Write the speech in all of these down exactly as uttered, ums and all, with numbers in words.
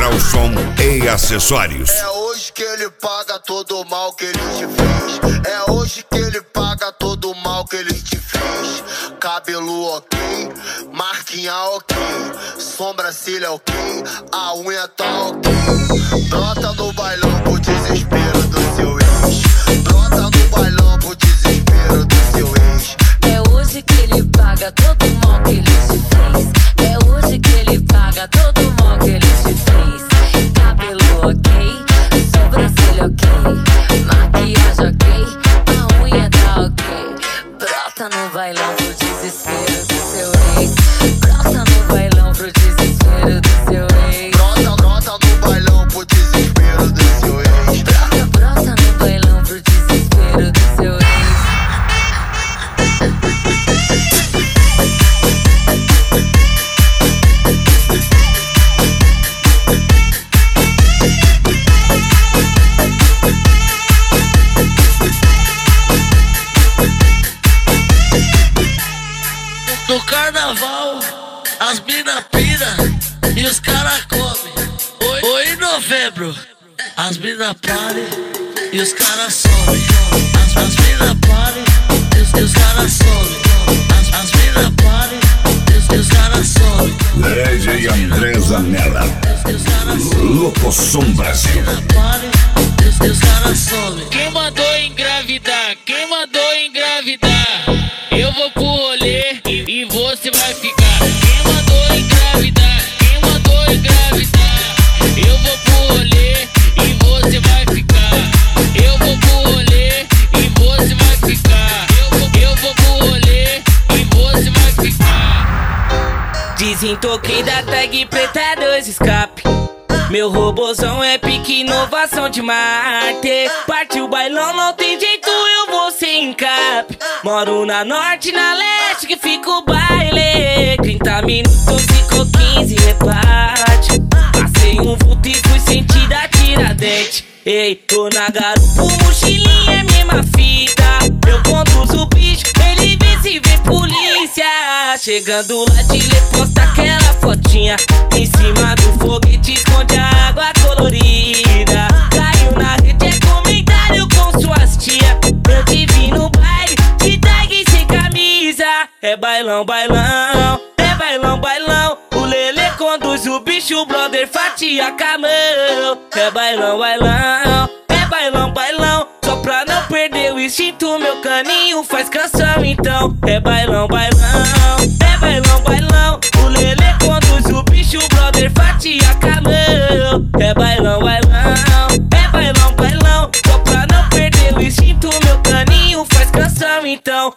Grau Som e Acessórios. É hoje que ele paga todo o mal que ele te fez. É hoje que ele paga todo o mal que ele te fez. Cabelo ok, marquinha ok, sobrancelha ok, a unha tá ok. Brota no bailão pro desespero do seu ex. Brota no bailão pro desespero do seu ex. É hoje que ele paga todo o mal que ele te fez. É hoje que ele paga todo o mal que ele te fez. Cabelo ok, sobrancelha ok, maquiagem ok, a unha tá ok. Brota no bailão pro desespero do seu ex. Brota no bailão pro desespero do seu ex. Brota, brota no bailão pro desespero do seu ex. Brota, brota no bailão pro desespero do seu ex. No carnaval, as mina pira e os cara comem. Oi, em novembro, as mina parem e os cara somem. As, as mina parem e os, e os cara somem. As, as mina parem e os, e os cara somem. D J André Zanella, Locosom Brasil. E os, e os cara somem. Quem mandou engravidar? Quem mandou engravidar? Eu vou pro rolê e você vai ficar. Quem mandou engravidar? Quem mandou engravidar? Eu vou pro rolê e você vai ficar. Eu vou pro rolê e você vai ficar. Eu vou, eu vou pro rolê e você vai ficar. Desentoquei da tag preta dois escape. Meu robozão é pique inovação de Marte. Partiu o bailão, não tem jeito, eu vou sem cap. Moro na norte, na leste, que fica o baile. Trinta minutos, ficou quinze, reparte. Passei um vulto e fui sentir da Tiradentes. Ei, tô na garupa, mochilinha é mesma fita. Eu conduzo o bicho, ele vê se vê polícia. Chegando lá de lê, posta aquela fotinha. Em cima do foguete esconde a água colorida. Caiu na rede, é comentário com suas tia. Eu te vi no baile, de tag sem camisa. É bailão, bailão, é bailão, bailão. O Lelê conduz o bicho, o brother fatia camão. É bailão, bailão, é bailão, bailão. Só pra não perder o instinto, meu caninho faz canção então. É bailão, bailão, é bailão, bailão. O Lelê conduz o bicho, o brother fatia camão. É bailão, bailão, é bailão, bailão. Só pra não perder o instinto, meu caninho faz canção então.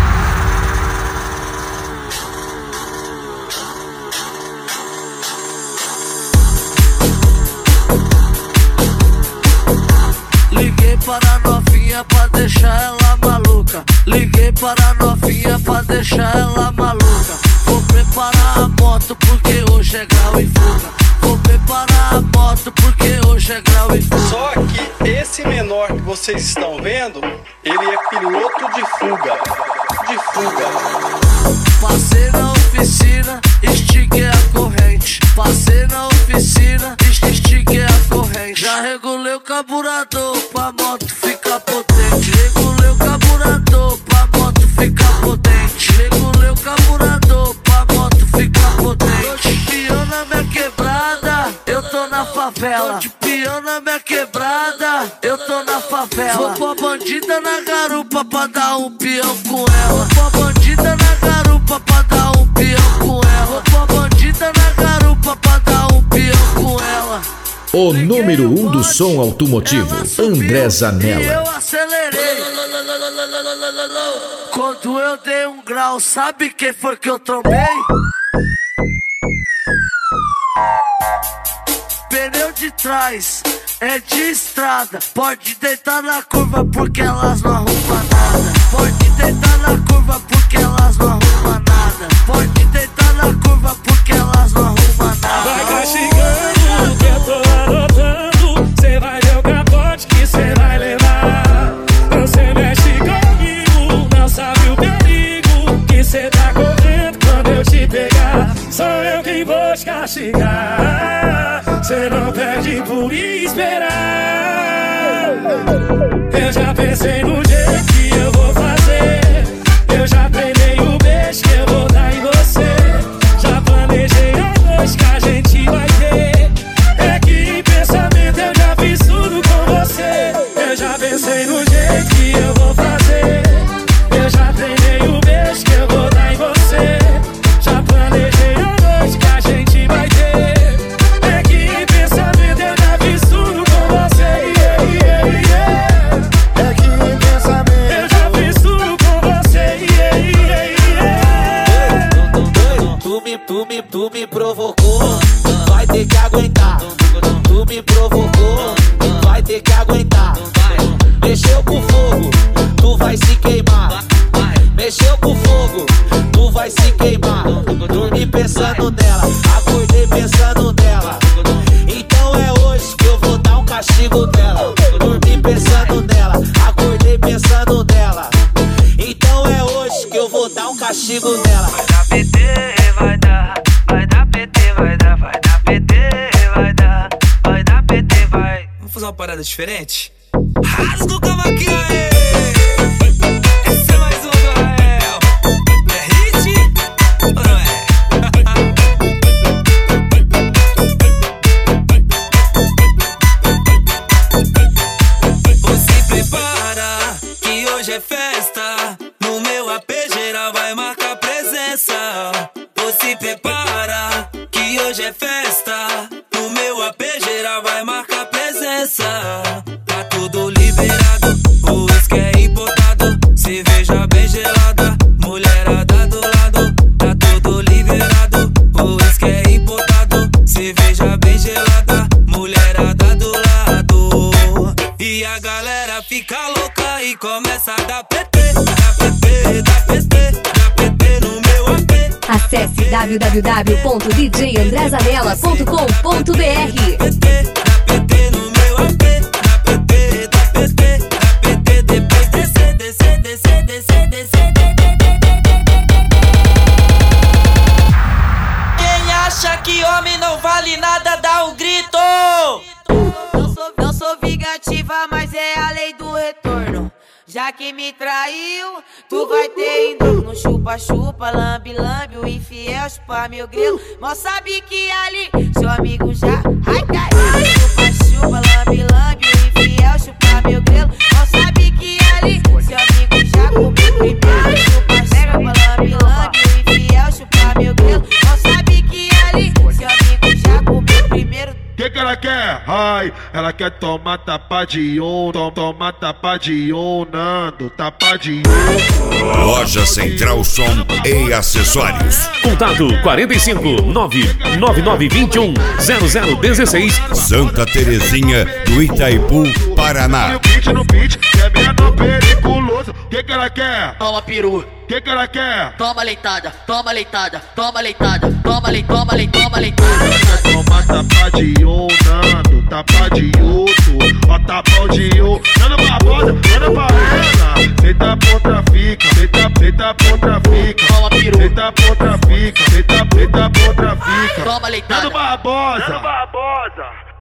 Liguei para a novinha pra deixar ela maluca. Liguei para a novinha pra deixar ela maluca. Vou preparar a moto porque hoje é grau e fuga. Vou preparar a moto porque hoje é grau e fuga. Só que esse menor que vocês estão vendo, ele é piloto de fuga. De fuga. Passei na oficina, estiquei a corrente. Passei na oficina, estiquei a corrente. Já regulei o carburador pra moto ficar potente. Regulei o carburador pra moto ficar potente. Regulei o carburador pra moto ficar potente. Tô de peão na minha quebrada, eu tô na favela. Tô de peão na minha quebrada, eu tô na favela. Vou pra bandida na garupa pra dar um peão com ela. Vou pra bandida na garupa pra dar um peão com ela. Vou pra bandida na garupa pra dar um peão com ela. O número um do som automotivo, André Zanella. E eu acelerei. Quando eu dei um grau, sabe quem foi que eu trombei? Pneu de trás é de estrada. Pode deitar na curva porque elas não arrumam nada. Pode deitar na curva porque elas não arrumam nada. Pode deitar na curva porque elas não arrumam nada. Vai castigando que eu tô anotando. Cê vai ver o capote que cê vai levar. Você mexe comigo, não sabe o perigo que cê tá correndo quando eu te pegar. Sou eu quem vou te castigar. Cê não esperar. Eu já pensei no jeito que eu vou fazer. Eu já treinei o beijo que eu vou dar em você. Já planejei a noite que a gente vai ter. É que em pensamento eu já fiz tudo com você. Eu já pensei no jeito que eu vou fazer. Eu já treinei o beijo que eu vou dar em você. Já planejei a noite que a gente vai ter. É que em pensamento eu já fiz tudo com você. Yeah, yeah, yeah. É que em pensamento eu já fiz tudo com você. Yeah, yeah, yeah. Tu me, tu me, tu me provocou, vai ter que aguentar. Tu me provocou, vai ter que aguentar. Mexeu com fogo, tu vai se queimar. Mexeu com fogo, tu vai se queimar. Dormi pensando nela, acordei pensando nela. Então é hoje que eu vou dar um castigo nela. Dormi pensando nela, acordei pensando nela. Então é hoje que eu vou dar um castigo nela. Vai dar P T, vai dar, vai dar P T, vai dar, vai dar P T, vai dar, vai dar P T, vai. Vamos fazer uma parada diferente? Rasga o cavaquinho aí! Esse é mais um do Rael. É hit ou não é? Você prepara que hoje é festa. No meu A P geral vai marcar presença. Você prepara que hoje é festa. No meu A P geral vai marcar presença. Tá tudo liberado, o uísque é importado. Cerveja bem gelada, mulherada do lado. Tá tudo liberado, o uísque é importado. Cerveja bem gelada, mulherada do lado. E a galera fica louca e começa a dar P T, dar P T, dar P T, dar P T no meu A P. Acesse w w w ponto d j andré zanella ponto com ponto b r. Quem acha que homem não vale nada, dá um grito. Não sou, não sou vingativa, mas é a lei do retorno. Já que me traiu, tu vai ter indo no chupa-chupa, lambe-lambe, o infiel chupa meu grilo. Mal sabe que ali seu amigo já ai caiu. Chupa-chupa, lambe-lambe, o infiel chupa meu grilo. Mal sabe que ali seu amigo já comeu primeiro. Chupa-chupa, lambe-lambe, o infiel chupa meu grilo. Mal sabe que ali seu amigo já comeu primeiro. Que que ela quer? Ai, ela quer tomar tapa de um, tom, tomar tapa de um, Nando, tapa de um. Loja Central Som e Acessórios. Contato quarenta e cinco, nove nove nove vinte e um, zero zero dezesseis. Santa Terezinha do Itaipu, Paraná. No beat, no beat, que é menor periculoso. Que que ela quer? Toma peru. Que que ela quer? Toma leitada, toma leitada, toma leitada, toma leitada, toma leitada, toma leitada. Ela quer tomar tapa de um, Nando, tapa de outro, ó tapão de um. Nando Barbosa, Nando Barrena. Deita pro trafica, deita, deita pro trafica. Toma peru. Deita pro trafica, deita, deita pro trafica. Toma leitada. Nando Barbosa, Nando Barbosa.